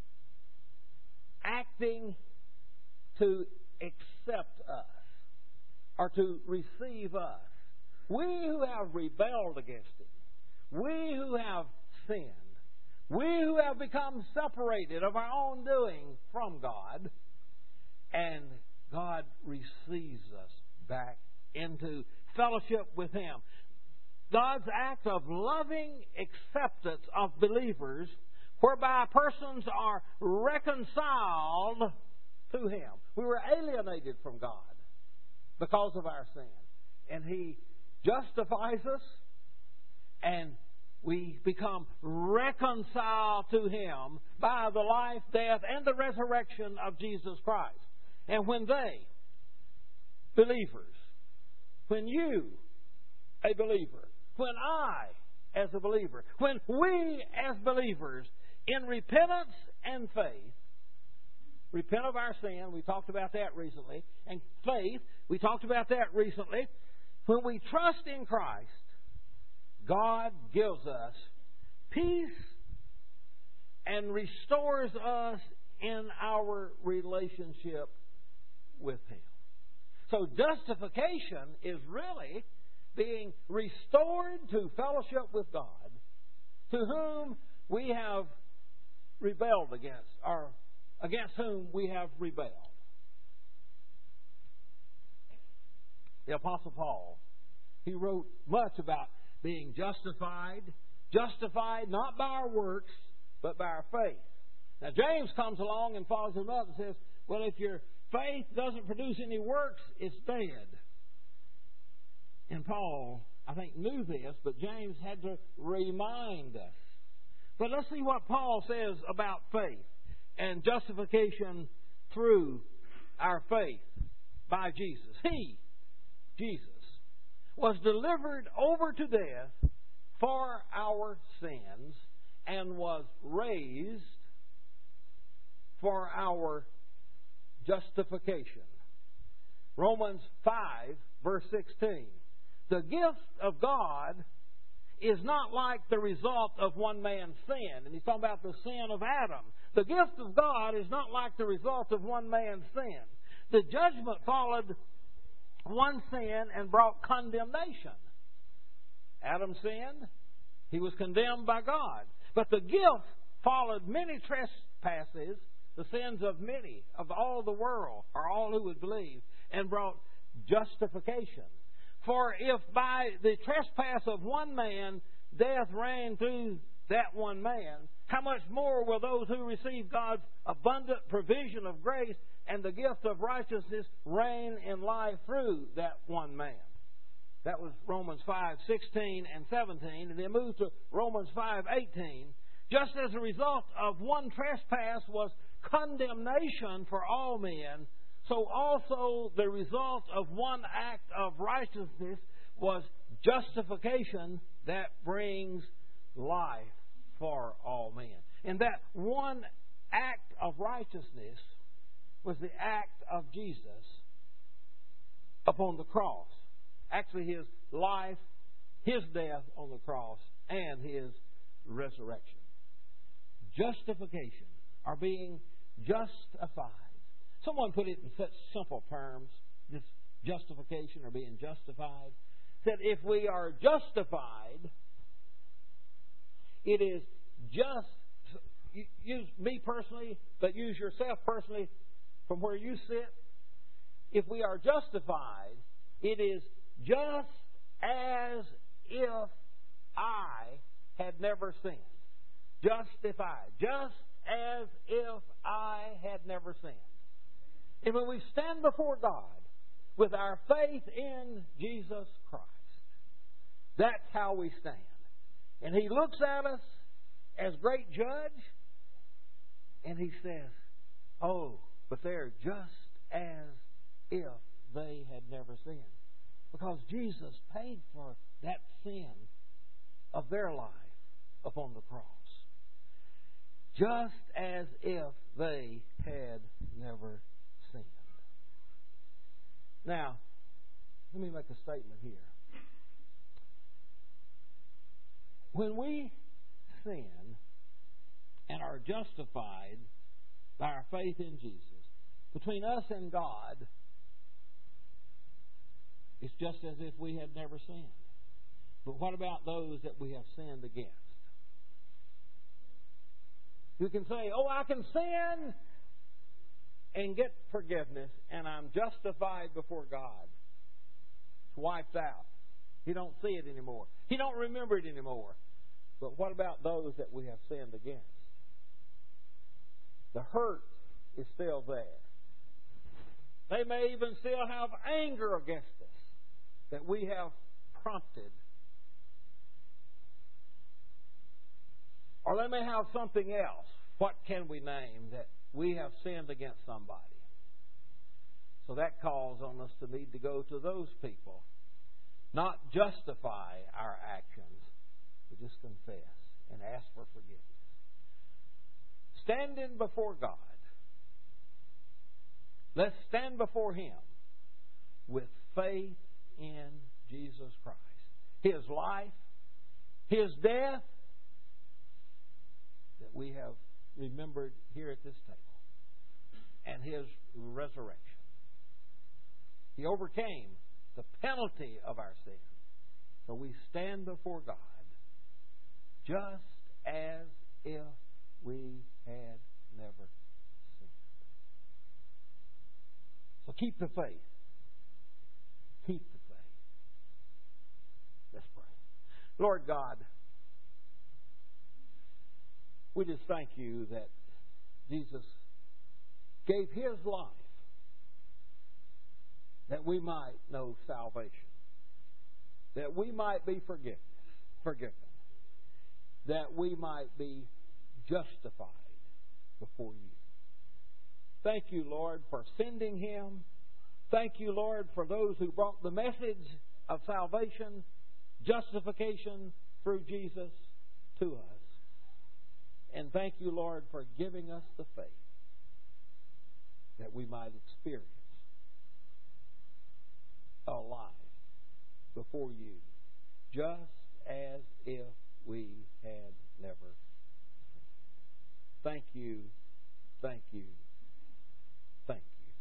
Speaker 2: acting to accept us, or to receive us. We who have rebelled against Him, we who have sinned, we who have become separated of our own doing from God, and God receives us back into fellowship with Him. God's act of loving acceptance of believers, whereby persons are reconciled to Him. We were alienated from God because of our sin. And He justifies us, and we become reconciled to Him by the life, death, and the resurrection of Jesus Christ. And when they, believers, when you, a believer, when I, as a believer, when we, as believers, in repentance and faith, repent of our sin, we talked about that recently, and faith, we talked about that recently. When we trust in Christ, God gives us peace and restores us in our relationship with Him. So justification is really being restored to fellowship with God, to whom we have rebelled against, or against whom we have rebelled. The Apostle Paul, he wrote much about being justified not by our works, but by our faith. Now, James comes along and follows him up and says, well, if your faith doesn't produce any works, it's dead. And Paul, I think, knew this, but James had to remind us. But let's see what Paul says about faith and justification through our faith by Jesus. He, Jesus, was delivered over to death for our sins and was raised for our justification. Romans 5, verse 16. The gift of God is not like the result of one man's sin. And he's talking about the sin of Adam. The gift of God is not like the result of one man's sin. The judgment followed one sin and brought condemnation. Adam sinned. He was condemned by God. But the gift followed many trespasses, the sins of many, of all the world, or all who would believe, and brought justification. For if by the trespass of one man death reigned through that one man, how much more will those who receive God's abundant provision of grace and the gift of righteousness reign in life through that one man? That was Romans 5:16 and 17. And then move to Romans 5:18. Just as a result of one trespass was condemnation for all men, so also the result of one act of righteousness was justification that brings life for all men. And that one act of righteousness was the act of Jesus upon the cross. Actually, His life, His death on the cross, and His resurrection. Justification, or being justified. Someone put it in such simple terms, this justification or being justified, said if we are justified, it is just, use me personally, but use yourself personally from where you sit. If we are justified, it is just as if I had never sinned. Justified. Just as if I had never sinned. And when we stand before God with our faith in Jesus Christ, that's how we stand. And He looks at us as great judge, and He says, oh, but they're just as if they had never sinned. Because Jesus paid for that sin of their life upon the cross. Just as if they had never sinned. Now, let me make a statement here. When we sin and are justified by our faith in Jesus, between us and God, it's just as if we had never sinned. But what about those that we have sinned against? You can say, oh, I can sin and get forgiveness, and I'm justified before God. It's wiped out. He don't see it anymore. He don't remember it anymore. But what about those that we have sinned against? The hurt is still there. They may even still have anger against us that we have prompted. Or they may have something else. What can we name that we have sinned against somebody? So that calls on us to need to go to those people. Not justify our actions, but just confess and ask for forgiveness. Standing before God. Let's stand before Him with faith in Jesus Christ. His life, His death, that we have remembered here at this table, and His resurrection. He overcame the penalty of our sin So we stand before God just as if we had never sinned. So keep the faith. Keep the faith. Let's pray. Lord God, we just thank you that Jesus gave His life that we might know salvation, that we might be forgiven, that we might be justified before you. Thank you, Lord, for sending Him. Thank you, Lord, for those who brought the message of salvation, justification through Jesus to us. And thank you, Lord, for giving us the faith that we might experience a life before you, just as if we had never sinned. Thank you, thank you, thank you.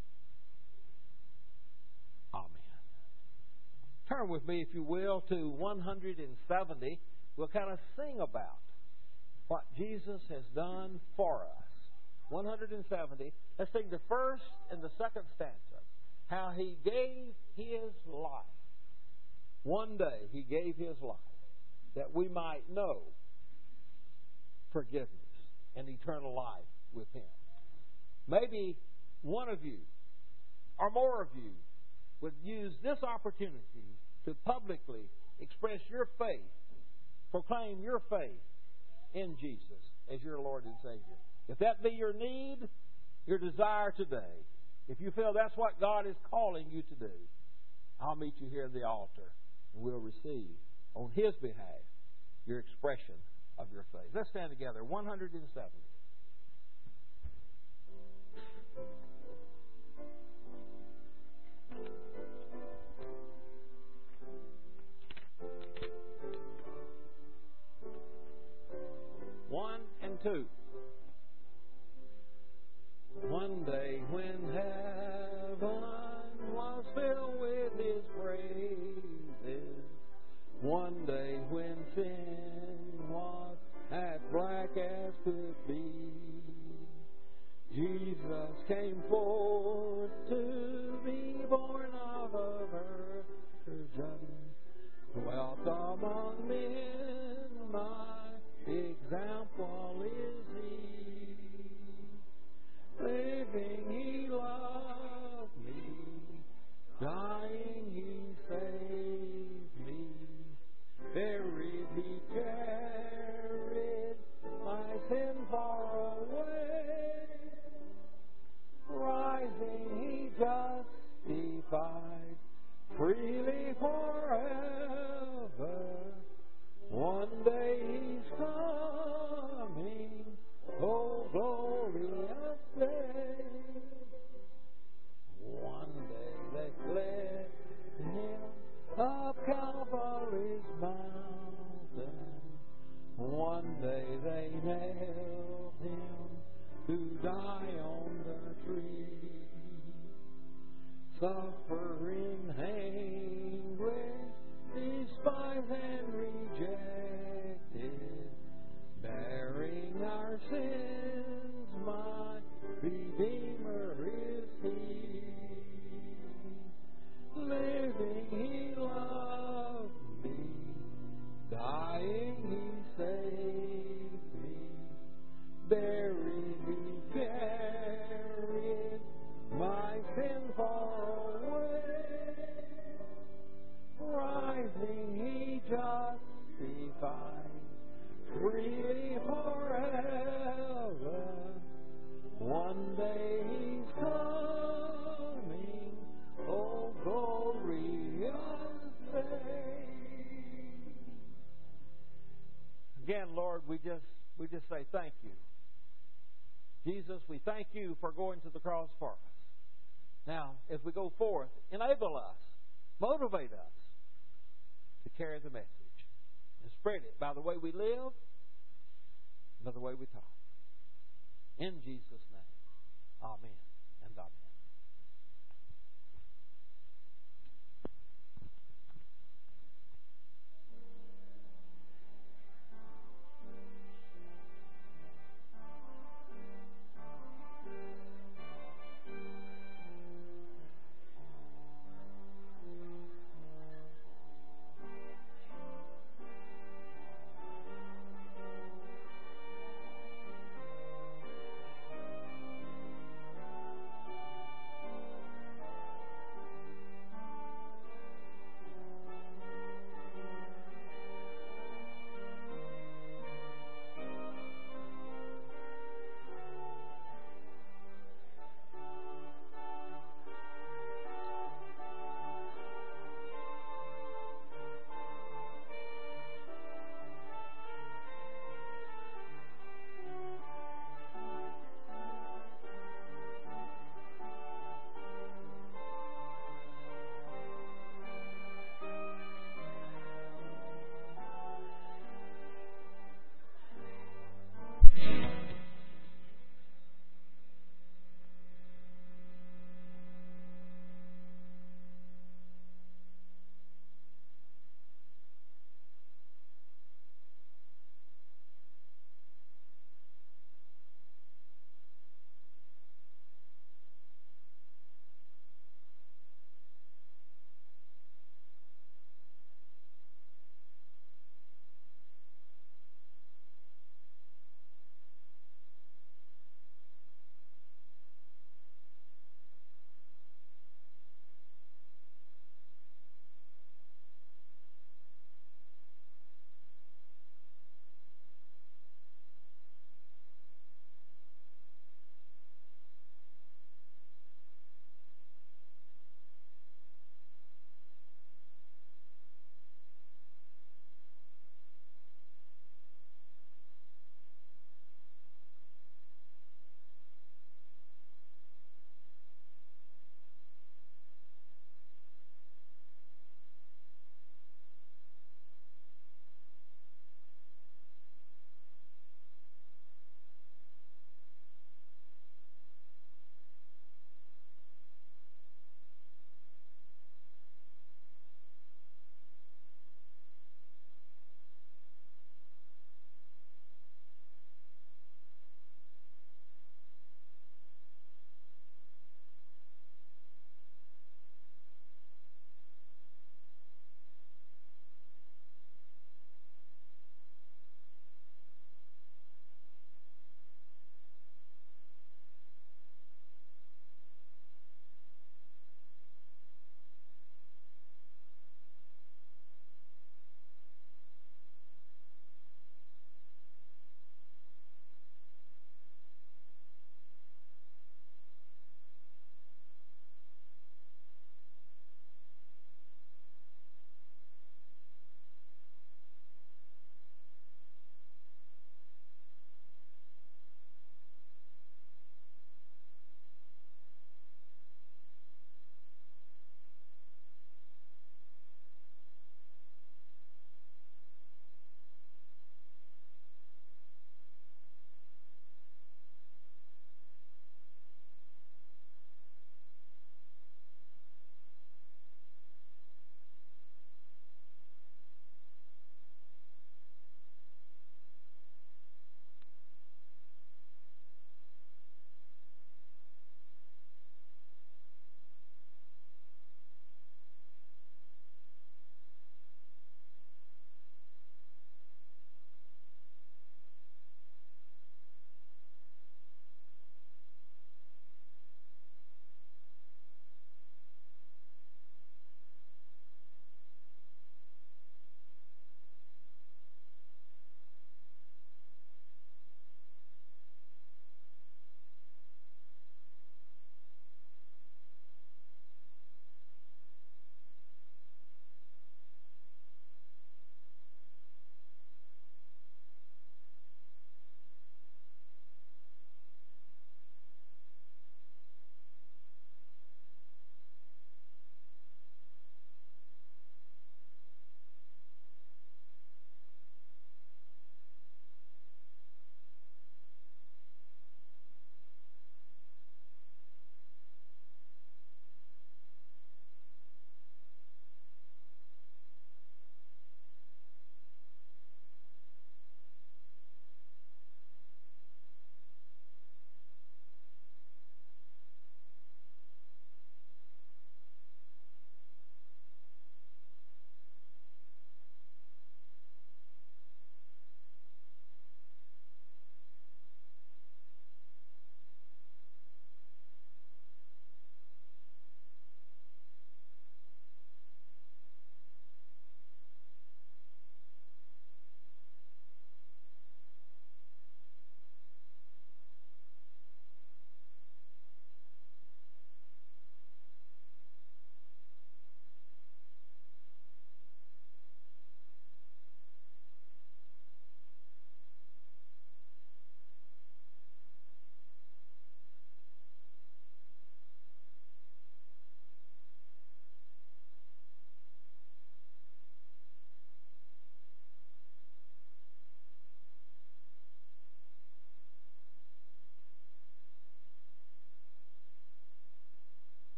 Speaker 2: Amen. Turn with me, if you will, to 170. We'll kind of sing about what Jesus has done for us. 170. Let's sing the first and the second stanza. How He gave His life. One day He gave His life that we might know forgiveness and eternal life with Him. Maybe one of you or more of you would use this opportunity to publicly express your faith, proclaim your faith in Jesus as your Lord and Savior. If that be your need, your desire today, if you feel that's what God is calling you to do, I'll meet you here at the altar and we'll receive on His behalf your expression of your faith. Let's stand together. 170. One and two. One day when heaven was filled with His praises, one day when sin was as black as could be, Jesus came forth to be born of a virgin, dwelt among men, my example is He. Living He loved me, dying He saved me, buried He carried my sin far away, rising He justified freely forever. One day He's coming, oh glorious day. One day they led Him up Calvary's mountain. One day they nailed Him to die on the tree. Suffering, anguish, despised and rejected, bearing our sins, my Redeemer is He. Living He loved me, dying He saved me, buried He carried my sin far away, rising He justified freely forever. One day He's coming, oh glorious day. Again, Lord, we just say thank you. Jesus, we thank you for going to the cross for us. Now, as we go forth, enable us, motivate us to carry the message and spread it by the way we live, by the way we talk. In Jesus' name, amen and amen.